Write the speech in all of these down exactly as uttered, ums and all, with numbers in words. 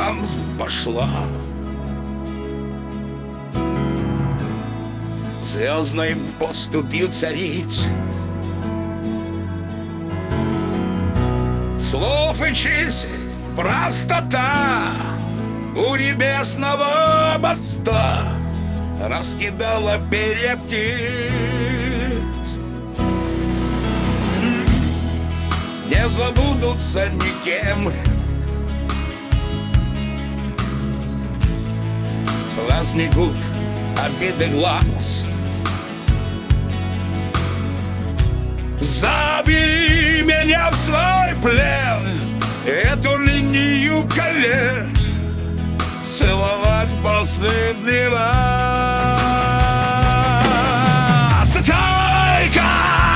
ветром пошла. Звездной поступил цариц, слов и честь, простота у небесного моста раскидала перья птиц. Не забудутся никем возникут обиды глаз. Забери меня в свой плен, эту линию колен целовать в последний раз. Только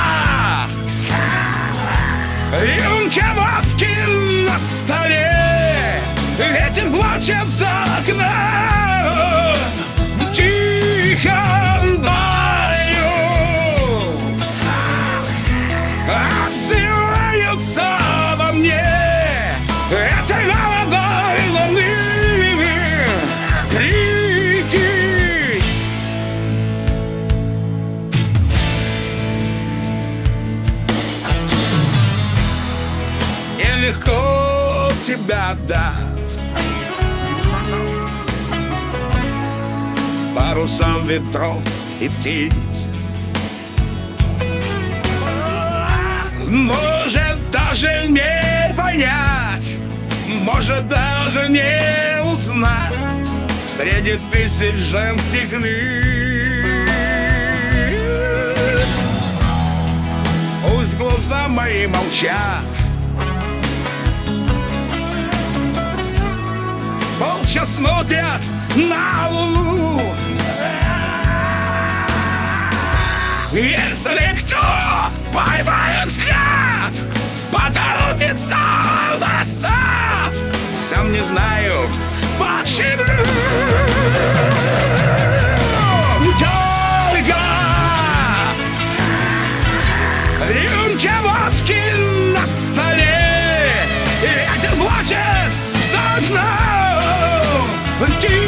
рюмка водки на столе, ветер плачет за окном, тихо ною отзываются во мне этой молодой луны крики. Нелегко тебя отдать парусам ветров и птиц. Может даже не понять, может даже не узнать среди тысяч женских лиц. Пусть глаза мои молчат, молча смотрят на луну. Если кто поймает взгляд, поторопится назад, сам не знаю почему. Только рюмка водки на столе, ветер плачет за окном.